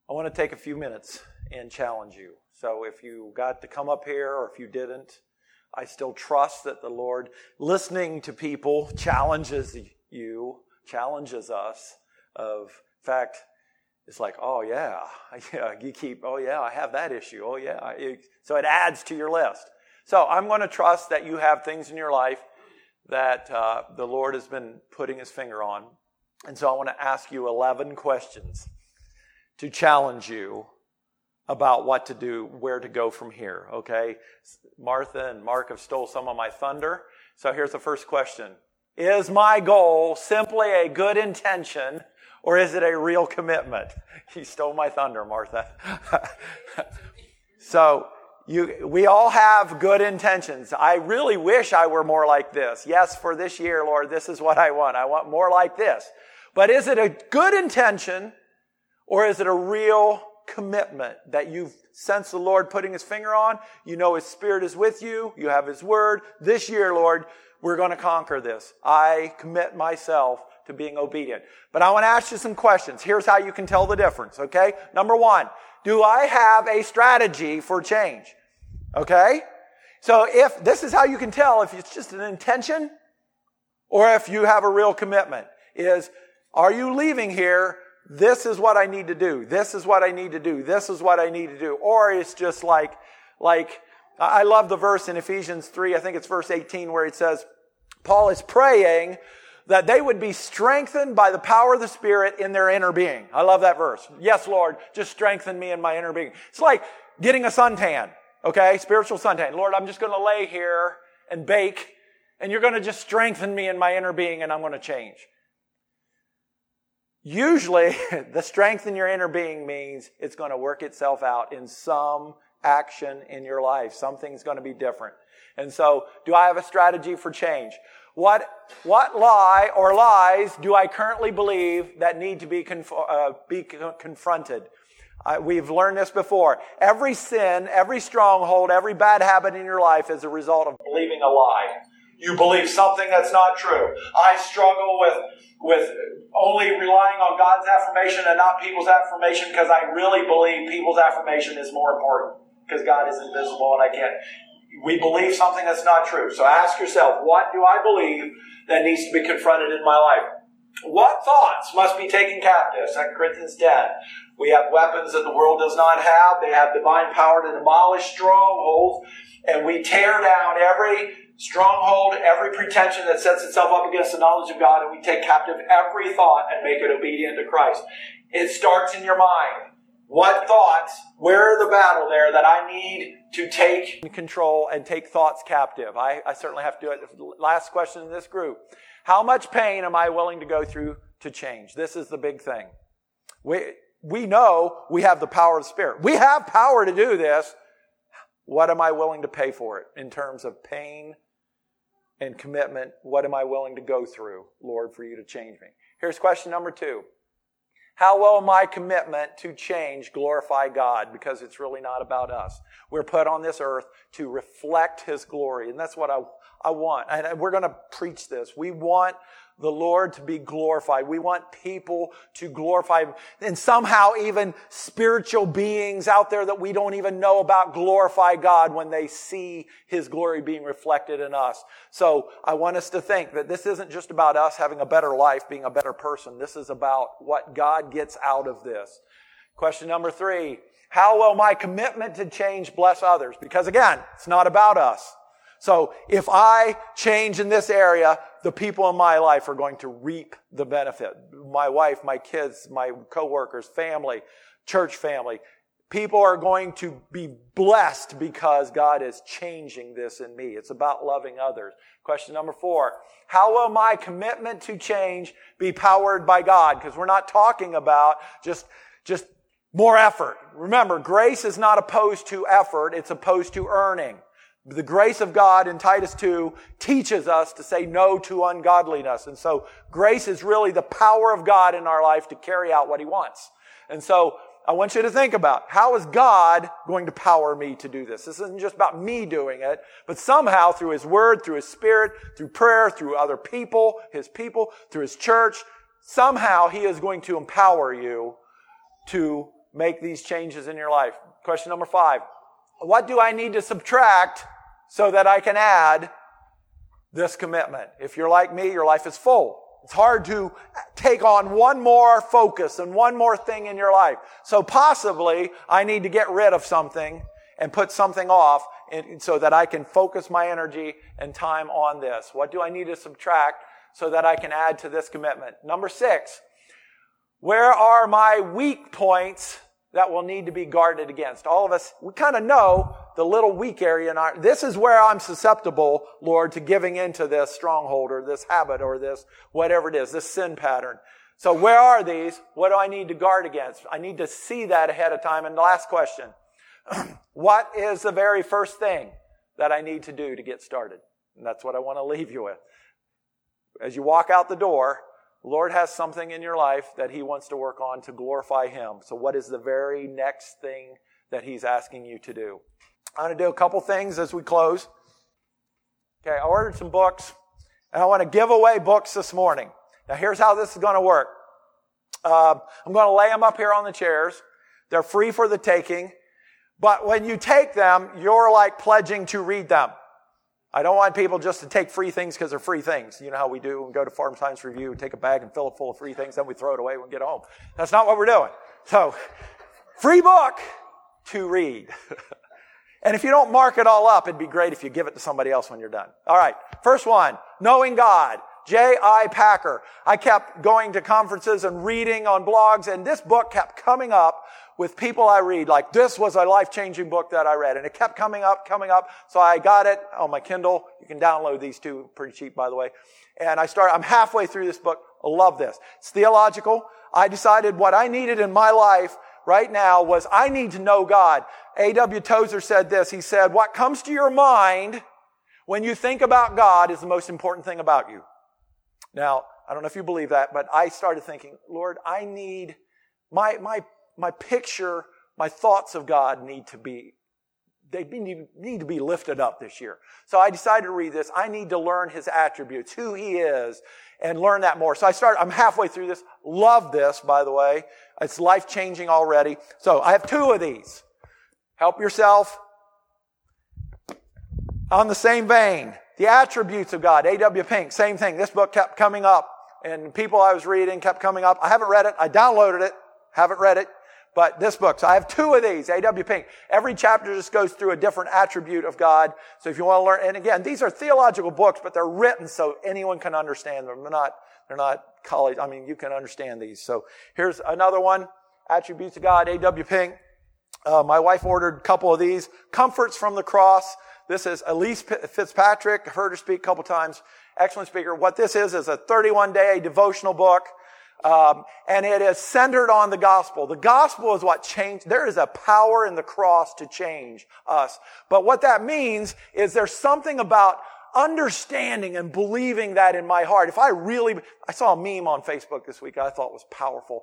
I want to take a few minutes and challenge you. So if you got to come up here or if you didn't, I still trust that the Lord, listening to people, challenges you, challenges us. In fact, it's like, oh yeah, you keep, oh yeah, I have that issue. Oh yeah. So it adds to your list. So I'm going to trust that you have things in your life that the Lord has been putting his finger on. And so I want to ask you 11 questions to challenge you about what to do, where to go from here, okay? Martha and Mark have stole some of my thunder. So here's the first question. Is my goal simply a good intention, or is it a real commitment? You stole my thunder, Martha. So we all have good intentions. I really wish I were more like this. Yes, for this year, Lord, this is what I want. I want more like this. But is it a good intention, or is it a real commitment that you've sensed the Lord putting his finger on? You know his Spirit is with you. You have his word. This year, Lord, we're going to conquer this. I commit myself to being obedient. But I want to ask you some questions. Here's how you can tell the difference, okay? Number one, do I have a strategy for change? Okay? So if this is how you can tell if it's just an intention or if you have a real commitment, are you leaving here, this is what I need to do, this is what I need to do, this is what I need to do, or it's just like I love the verse in Ephesians 3, I think it's verse 18, where it says, Paul is praying that they would be strengthened by the power of the Spirit in their inner being. I love that verse. Yes, Lord, just strengthen me in my inner being. It's like getting a suntan, okay? Spiritual suntan. Lord, I'm just going to lay here and bake, and you're going to just strengthen me in my inner being, and I'm going to change. Usually, the strength in your inner being means it's going to work itself out in some action in your life. Something's going to be different. And so, do I have a strategy for change? What lie or lies do I currently believe that need to be confronted? We've learned this before. Every sin, every stronghold, every bad habit in your life is a result of believing a lie. You believe something that's not true. I struggle with only relying on God's affirmation and not people's affirmation because I really believe people's affirmation is more important because God is invisible and I can't. We believe something that's not true. So ask yourself, what do I believe that needs to be confronted in my life? What thoughts must be taken captive? 2 Corinthians 10. We have weapons that the world does not have. They have divine power to demolish strongholds. And we tear down every stronghold, every pretension that sets itself up against the knowledge of God, and we take captive every thought and make it obedient to Christ. It starts in your mind. What thoughts, where are the battle there that I need to take control and take thoughts captive? I certainly have to do it. Last question in this group. How much pain am I willing to go through to change? This is the big thing. We know we have the power of the Spirit. We have power to do this. What am I willing to pay for it in terms of pain and commitment? What am I willing to go through, Lord, for you to change me? Here's question number 2. How will my commitment to change glorify God? Because it's really not about us. We're put on this earth to reflect his glory. And that's what I want. And we're going to preach this. We want the Lord to be glorified. We want people to glorify him. And somehow even spiritual beings out there that we don't even know about glorify God when they see his glory being reflected in us. So I want us to think that this isn't just about us having a better life, being a better person. This is about what God gets out of this. Question number 3. How will my commitment to change bless others? Because again, it's not about us. So if I change in this area, the people in my life are going to reap the benefit. My wife, my kids, my coworkers, family, church family. People are going to be blessed because God is changing this in me. It's about loving others. Question number 4. How will my commitment to change be powered by God? Because we're not talking about just more effort. Remember, grace is not opposed to effort. It's opposed to earning. The grace of God in Titus 2 teaches us to say no to ungodliness. And so grace is really the power of God in our life to carry out what he wants. And so I want you to think about, how is God going to power me to do this? This isn't just about me doing it, but somehow through his word, through his Spirit, through prayer, through other people, through his church, somehow he is going to empower you to make these changes in your life. Question number 5. What do I need to subtract so that I can add this commitment? If you're like me, your life is full. It's hard to take on one more focus and one more thing in your life. So possibly I need to get rid of something and put something off so that I can focus my energy and time on this. What do I need to subtract so that I can add to this commitment? Number 6, where are my weak points that will need to be guarded against? All of us, we kind of know the little weak area in our, this is where I'm susceptible, Lord, to giving into this stronghold or this habit or this, whatever it is, this sin pattern. So where are these? What do I need to guard against? I need to see that ahead of time. And the last question, what is the very first thing that I need to do to get started? And that's what I want to leave you with. As you walk out the door, the Lord has something in your life that He wants to work on to glorify Him. So what is the very next thing that He's asking you to do? I'm going to do a couple things as we close. Okay, I ordered some books, and I want to give away books this morning. Now here's how this is going to work. I'm going to lay them up here on the chairs. They're free for the taking. But when you take them, you're like pledging to read them. I don't want people just to take free things because they're free things. You know how we do. We go to Farm Science Review, take a bag and fill it full of free things, then we throw it away when we get home. That's not what we're doing. So, free book to read. And if you don't mark it all up, it'd be great if you give it to somebody else when you're done. All right. First one, Knowing God. J.I. Packer. I kept going to conferences and reading on blogs, and this book kept coming up with people I read. Like, this was a life-changing book that I read. And it kept coming up. So I got it on my Kindle. You can download these too. Pretty cheap, by the way. And I'm halfway through this book. I love this. It's theological. I decided what I needed in my life right now was I need to know God. A.W. Tozer said this. He said, what comes to your mind when you think about God is the most important thing about you. Now, I don't know if you believe that, but I started thinking, Lord, I need my picture, my thoughts of God need to be lifted up this year. So I decided to read this. I need to learn His attributes, who He is, and learn that more. So I'm halfway through this. Love this, by the way. It's life-changing already. So I have 2 of these. Help yourself. On the same vein, the attributes of God. A.W. Pink, same thing. This book kept coming up, and people I was reading kept coming up. I haven't read it. I downloaded it. Haven't read it. But this book, so I have 2 of these, A.W. Pink. Every chapter just goes through a different attribute of God. So if you want to learn, and again, these are theological books, but they're written so anyone can understand them. They're not college. I mean, you can understand these. So here's another one, Attributes of God, A.W. Pink. My wife ordered a couple of these. Comforts from the Cross. This is Elise Fitzpatrick. I've heard her speak a couple times. Excellent speaker. What this is a 31-day devotional book. And it is centered on the gospel. The gospel is what changed. There is a power in the cross to change us. But what that means is there's something about understanding and believing that in my heart. I saw a meme on Facebook this week I thought was powerful.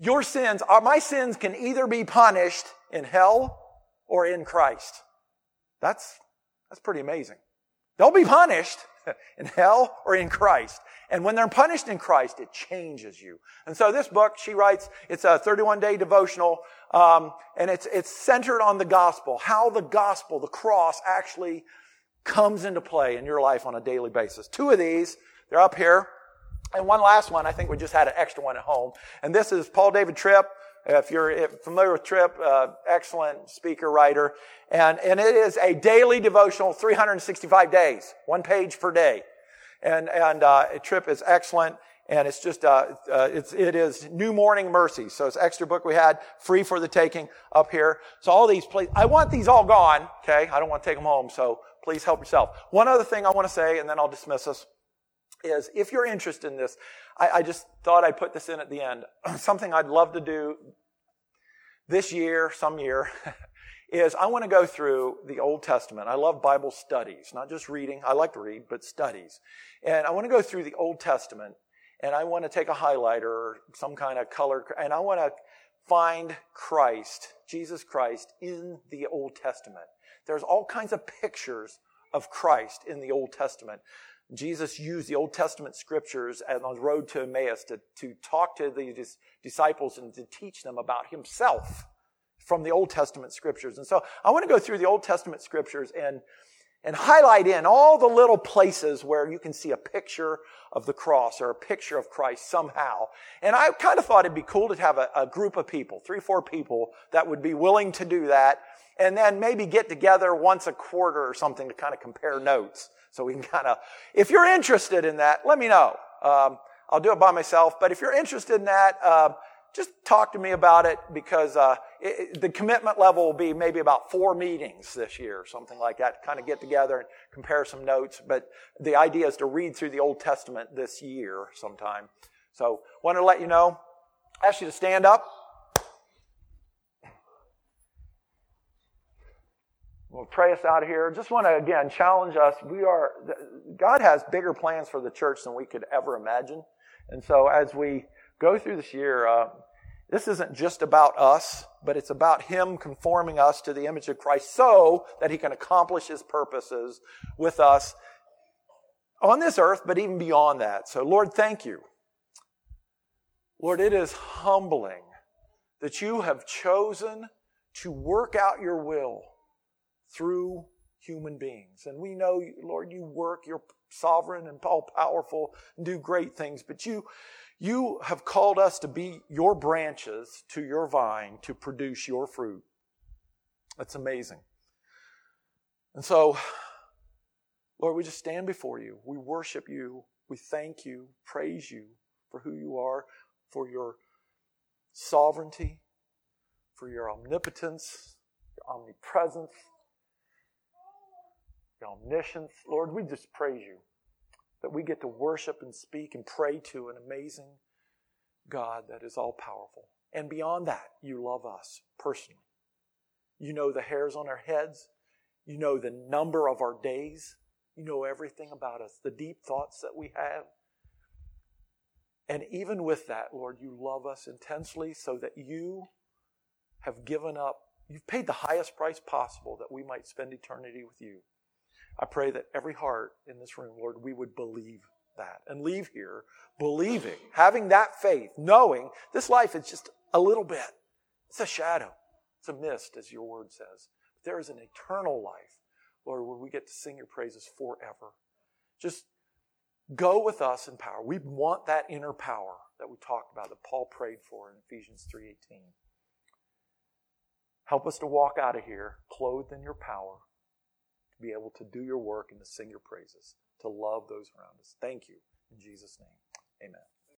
My sins can either be punished in hell or in Christ. That's pretty amazing. They'll be punished in hell or in Christ. And when they're punished in Christ, it changes you. And so this book, she writes, it's a 31-day devotional, and it's centered on the gospel, how the gospel, the cross, actually comes into play in your life on a daily basis. 2 of these, they're up here. And one last one, I think we just had an extra one at home. And this is Paul David Tripp. If you're familiar with Tripp, excellent speaker, writer. And it is a daily devotional, 365 days, 1 page per day. And Tripp is excellent. And it's just, it is New Morning Mercy. So it's an extra book we had, free for the taking up here. So all these, please, I want these all gone, okay? I don't want to take them home, so please help yourself. One other thing I want to say, and then I'll dismiss us, is if you're interested in this, I just thought I'd put this in at the end. Something I'd love to do this year, some year, is I want to go through the Old Testament. I love Bible studies, not just reading. I like to read, but studies. And I want to go through the Old Testament, and I want to take a highlighter or some kind of color, and I want to find Christ, Jesus Christ, in the Old Testament. There's all kinds of pictures of Christ in the Old Testament. Jesus used the Old Testament scriptures on the road to Emmaus to talk to the disciples and to teach them about Himself. from the Old Testament scriptures. And so I want to go through the Old Testament scriptures and highlight in all the little places where you can see a picture of the cross or a picture of Christ somehow. And I kind of thought it'd be cool to have a group of people, 3-4 people that would be willing to do that, and then maybe get together once a quarter or something to kind of compare notes. So we can kind of, if you're interested in that, let me know. I'll do it by myself, but if you're interested in that, just talk to me about it, because the commitment level will be maybe about 4 meetings this year, something like that, to kind of get together and compare some notes. But the idea is to read through the Old Testament this year sometime. So wanted to let you know. Ask you to stand up. We'll pray us out of here. Just want to, again, challenge us. God has bigger plans for the church than we could ever imagine. And so as we go through this year, this isn't just about us, but it's about Him conforming us to the image of Christ so that He can accomplish His purposes with us on this earth, but even beyond that. So, Lord, thank you. Lord, it is humbling that you have chosen to work out your will through human beings. And we know, Lord, you work, you're sovereign and all-powerful and do great things, but you have called us to be your branches to your vine to produce your fruit. That's amazing. And so, Lord, we just stand before you. We worship you. We thank you, praise you for who you are, for your sovereignty, for your omnipotence, your omnipresence, your omniscience. Lord, we just praise you that we get to worship and speak and pray to an amazing God that is all-powerful. And beyond that, you love us personally. You know the hairs on our heads. You know the number of our days. You know everything about us, the deep thoughts that we have. And even with that, Lord, you love us intensely so that you have given up. You've paid the highest price possible that we might spend eternity with you. I pray that every heart in this room, Lord, we would believe that and leave here believing, having that faith, knowing this life is just a little bit. It's a shadow. It's a mist, as your word says. But there is an eternal life, Lord, where we get to sing your praises forever. Just go with us in power. We want that inner power that we talked about, that Paul prayed for in Ephesians 3:18. Help us to walk out of here clothed in your power, to be able to do your work and to sing your praises, to love those around us. Thank you. In Jesus' name, amen.